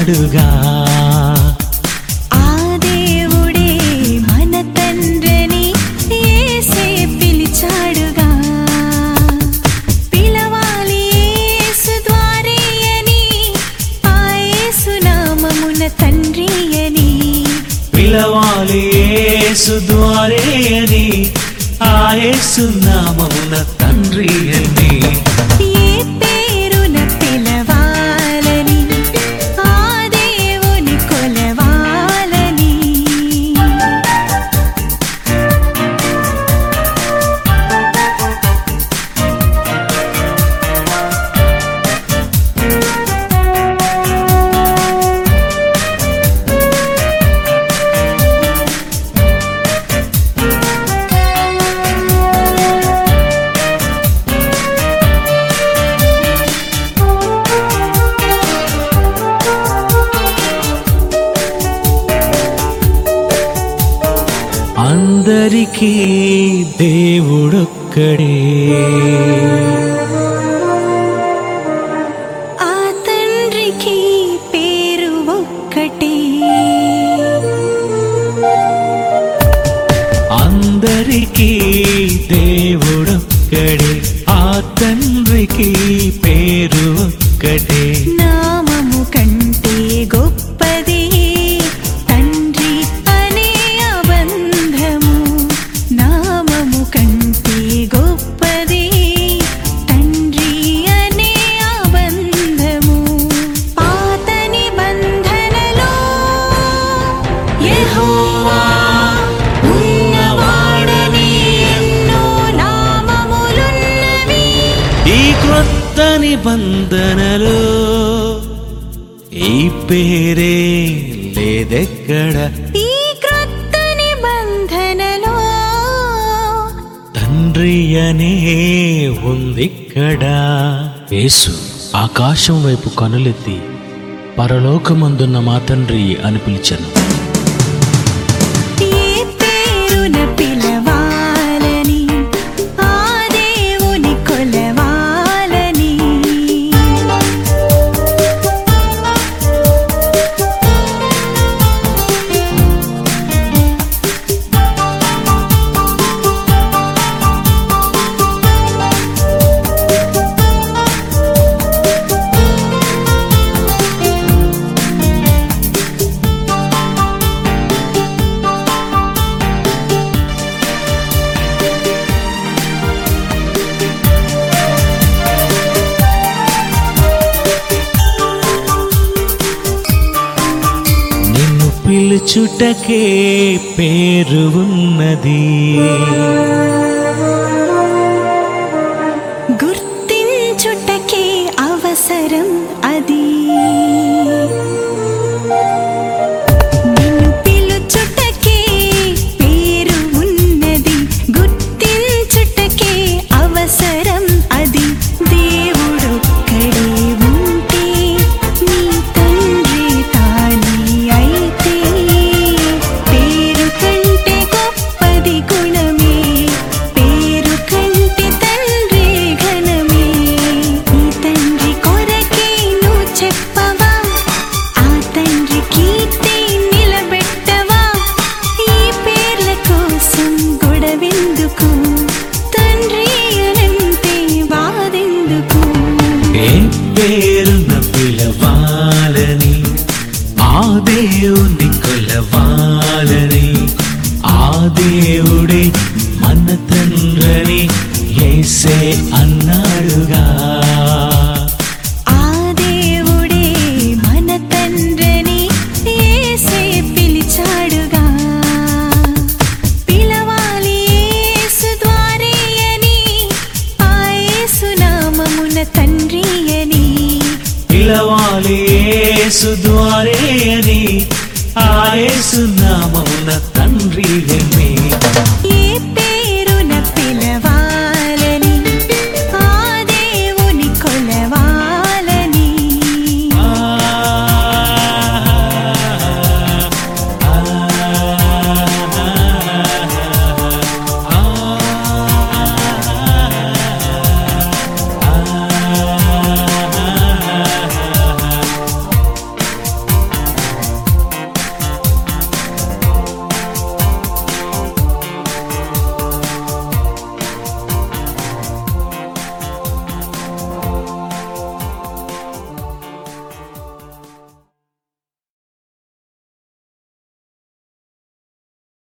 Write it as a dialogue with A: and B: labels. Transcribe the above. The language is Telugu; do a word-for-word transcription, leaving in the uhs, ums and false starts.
A: పిలిచాడుగా.
B: ఆ దేవుడే మన తండ్రిని యేసే పిలిచాడుగా. పిలవాలి యేసు ద్వారే అని, ఆ యేసు నామమున తండ్రి అని.
A: పిలవాలి యేసు ద్వారే అని, ఆ యేసు నామమున తండ్రి అని.
B: ఏ పేరున పిలవాలని, ఆ దేవుని కొలవాలని.
A: అందరికీ దేవుడొక్కడే,
B: ఆ తండ్రికి పేరు ఒక్కటే.
A: అందరికీ దేవుడొక్కడే, ఆ తండ్రికి పేరు ఒక్కటే.
B: నామము కంటే గొప్పది తండ్రి అనే అబంధము. నామము కంటే గొప్పది తండ్రి అనే అబంధము. పాత నిబంధనలో యెహోవా ఉన్నవాడని ఎన్నో నామములున్నవి.
A: ఈ క్రొత్త నిబంధనలో ఈ పేరే లేదెక్కడ.
B: ఈ క్రొత్త నిబంధనలో
A: తండ్రి అనే ఉందిక్కడ.
C: యేసు ఆకాశం వైపు కనులెత్తి పరలోకమందున్న మా తండ్రి అని పిలిచెను.
B: ఏ పేరున పిలవాలని, ఆ దేవుని కొలవాలని.
A: నిన్ను పిలుచుటకే పేరు ఉన్నది,
B: గుర్తించుటకే అవసరం అది. నిన్ను పిలుచుటకే పేరు ఉన్నది, గుర్తించుటకే అవసరం అది. దేవుడొక్కడే ఉంటే నీ తండ్రి తానే అయితే, పేరు కంటే గొప్పది గుణమే, పేరు కంటే తండ్రి ఘనమే. ఈ తండ్రి కొరకే నువ్వు చెప్పవా, ఆ తండ్రి కీర్తి నిలబెట్టవా. ఈ పేర్ల కోసం గొడవెందుకు, తండ్రి అనంటే బాధెందుకు.
A: ఏ పేరున పిలవాలని, ఆ దేవుని కొలవాలని. ఆ దేవుడే మన తండ్రిని యేసే అన్నాడుగా.
B: ఆ దేవుడే మన తండ్రిని యేసే పిలిచాడుగా. పిలవాలి యేసు ద్వారే అని, ఆ యేసు నామమున తండ్రి అని.
A: పిలవాలి యేసు